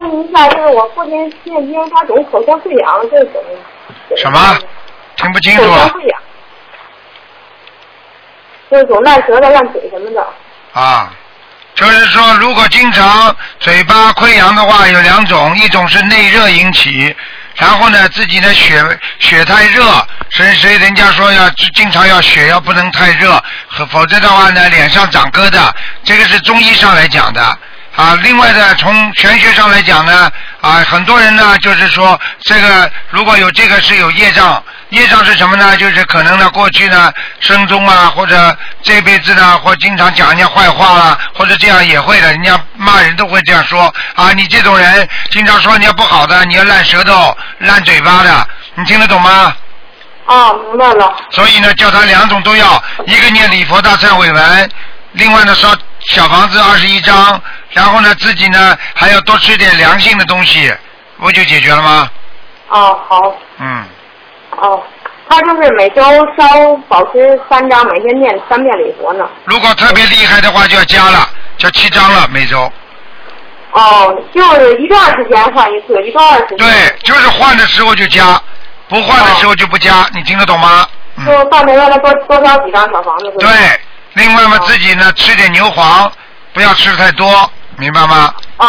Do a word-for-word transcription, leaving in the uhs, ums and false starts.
问一下，就是我父亲现在因为他总口腔溃疡，这是怎么？ 什么？听不清楚。 口腔溃疡，就是总烂舌头、烂嘴什么的。 啊，就是说，如果经常嘴巴溃疡的话，有两种，一种是内热引起，然后呢，自己的血血太热，所以所以人家说要经常要血要不能太热，否则的话呢，脸上长疙瘩，这个是中医上来讲的。啊，另外的从玄学上来讲呢，啊，很多人呢就是说这个如果有这个是有业障，业障是什么呢？就是可能呢过去呢生中啊，或者这辈子呢，或经常讲人家坏话啦，或者这样也会的，人家骂人都会这样说啊，你这种人经常说人家不好的，你要烂舌头、烂嘴巴的，你听得懂吗？ 啊，明白了。 所以呢，叫他两种都要，一个念礼佛大忏悔文，另外呢烧小房子二十一张。然后呢，自己呢还要多吃点凉性的东西，不就解决了吗？ 哦，好。 嗯。 哦，他就是每周烧保持三张，每天念三遍礼佛呢。 如果特别厉害的话，就要加了，叫七张了每周。 哦，就是一段时间换一次，一段时间。 对，就是换的时候就加，不换的时候就不加，哦、你听得懂吗？ 嗯。就半年让他多多烧几张小房子是吧？ 对，另外嘛，自己呢吃点牛黄，不要吃太多。明白吗？ 啊，